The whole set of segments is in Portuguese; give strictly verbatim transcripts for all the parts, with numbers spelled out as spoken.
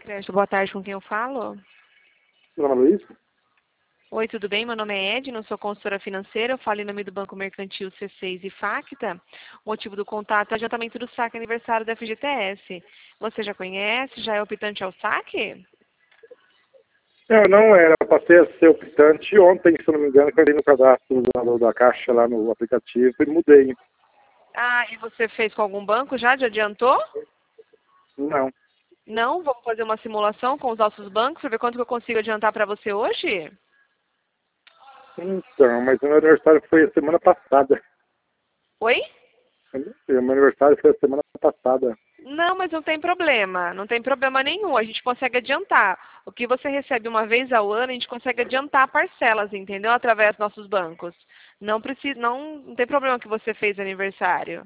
Crédito, boa tarde, com quem eu falo? Meu nome é Luiz? Oi, tudo bem? Meu nome é Ed, não sou consultora financeira, eu falo em nome do Banco Mercantil C seis e Facta. O motivo do contato é o adiantamento do saque aniversário da F G T S. Você já conhece? Já é optante ao saque? Eu não era, passei a ser optante ontem, se não me engano, que eu dei no cadastro da, da Caixa lá no aplicativo e mudei. Ah, e você fez com algum banco já? Já adiantou? Não. Não? Vamos fazer uma simulação com os nossos bancos para ver quanto que eu consigo adiantar para você hoje? Então, mas o meu aniversário foi a semana passada. Oi? O meu aniversário foi a semana passada. Não, mas não tem problema, não tem problema nenhum, a gente consegue adiantar. O que você recebe uma vez ao ano, a gente consegue adiantar parcelas, entendeu? Através dos nossos bancos. Não precisa, não, não tem problema que você fez aniversário.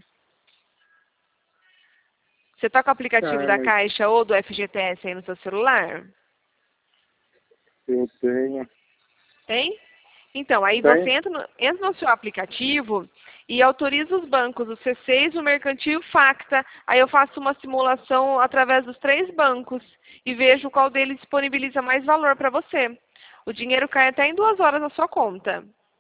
Você está com o aplicativo Ah, da mas Caixa ou do F G T S aí no seu celular? eu tenho. Tem? Então, aí você Tem? entra no, entra no seu aplicativo e autoriza os bancos, o C seis, o Mercantil e o Facta. Aí eu faço uma simulação através dos três bancos e vejo qual deles disponibiliza mais valor para você. O dinheiro cai até em duas horas na sua conta.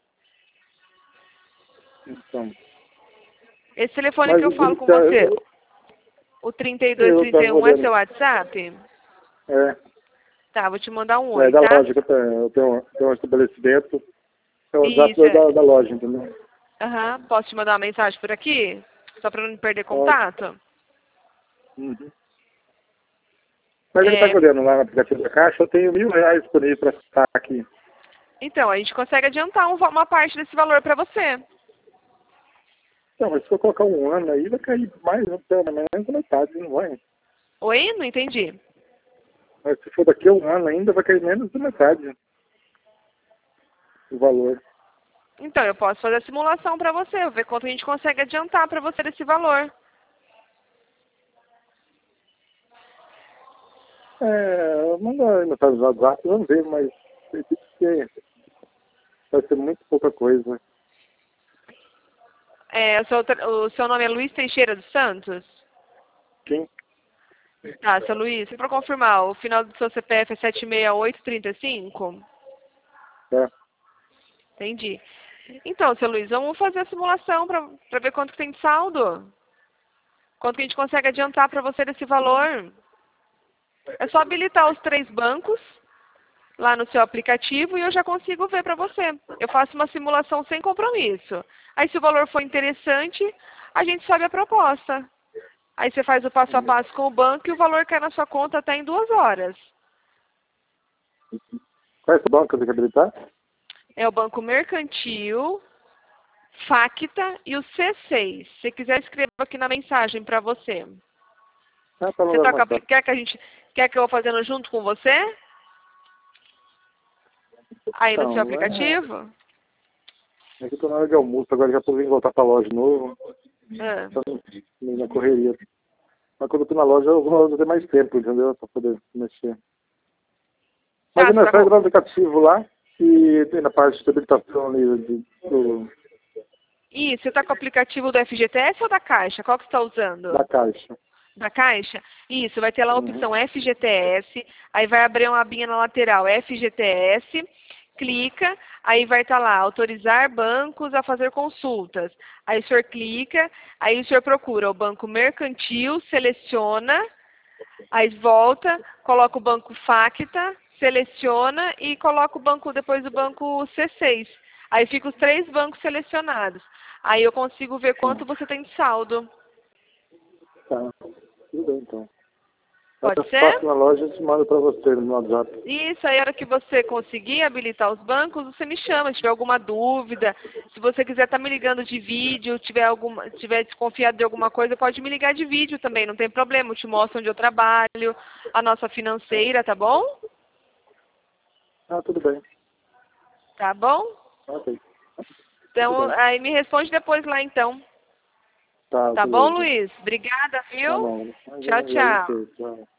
Então. Esse telefone Mas que eu falo com então, você, eu o trinta e dois, eu trinta estava e um é olhando. seu WhatsApp? É, Tá, vou te mandar um é oi, da tá? loja que eu tenho. Eu tenho, tenho um estabelecimento. É o WhatsApp Isso, da, é. da, da loja, entendeu? Aham, posso te mandar uma mensagem por aqui? Só para não perder Pode. contato? Uhum. Mas ele está É, olhando lá no aplicativo da Caixa, eu tenho mil reais disponível para estar aqui. então, a gente consegue adiantar um- uma parte desse valor para você. Não, mas se eu colocar um ano aí, vai cair mais, pelo menos metade, não vai? Oi? Não entendi. Mas se for daqui a um ano ainda, vai cair menos da metade o valor. Então, eu posso fazer a simulação para você, ver quanto a gente consegue adiantar para você desse valor. É, manda aí mensagem no WhatsApp, vamos ver, mas acredito que vai ser muito pouca coisa. É, o, seu, tra- o seu nome é Luiz Teixeira dos Santos? Sim? Tá, seu Luiz, para confirmar, o final do seu C P F é sete seis oito três cinco? É. Entendi. Então, seu Luiz, vamos fazer a simulação para ver quanto que tem de saldo. Quanto que a gente consegue adiantar para você desse valor. É só habilitar os três bancos lá no seu aplicativo e eu já consigo ver para você. Eu faço uma simulação sem compromisso. Aí, se o valor for interessante, a gente sobe a proposta. Aí você faz o passo a passo com o banco e o valor cai na sua conta até em duas horas. Qual é esse banco que eu tenho que habilitar? É o Banco Mercantil, Facta e o C seis. Se quiser, escreva aqui na mensagem para você. Ah, tá Você no tá com a, apli- WhatsApp. quer que a gente quer que eu vou fazendo junto com você? Aí no seu Então, é, aplicativo? é que eu tô na hora de almoço, agora já tô vindo voltar pra loja de novo. Ah. Então, meio na correria. Mas quando eu tô na loja, eu vou ter mais tempo, entendeu? Pra poder mexer. Mas Tá, a você tá mensagem com... no aplicativo lá, e tem na parte de habilitação ali de- do, Ih, você tá com o aplicativo do F G T S ou da Caixa? Qual que você está usando? da Caixa. Da Caixa? Isso, vai ter lá a Uhum. opção F G T S, aí vai abrir uma abinha na lateral F G T S, clica, aí vai estar lá, autorizar bancos a fazer consultas. Aí o senhor clica, aí o senhor procura o banco mercantil, seleciona, aí volta, coloca o banco Facta, seleciona e coloca o banco, depois o banco C seis. Aí fica os três bancos selecionados. Aí eu consigo ver quanto você tem de saldo. Tá, tudo bem então. Aí Pode eu ser? passo na loja e te mando pra você no WhatsApp. Isso, aí a hora que você conseguir habilitar os bancos, você me chama, se tiver alguma dúvida. Se você quiser estar me ligando de vídeo, tiver alguma, tiver desconfiado de alguma coisa, pode me ligar de vídeo também, não tem problema. Eu te mostro onde eu trabalho, a nossa financeira, tá bom? Ah, tudo bem. Tá bom? Ok, tudo Então, bem. aí me responde depois lá então. Tá, Tá bom, beleza. Luiz? Obrigada, Tá viu? bom. Tchau, Imagina, tchau. agradecer. Tchau.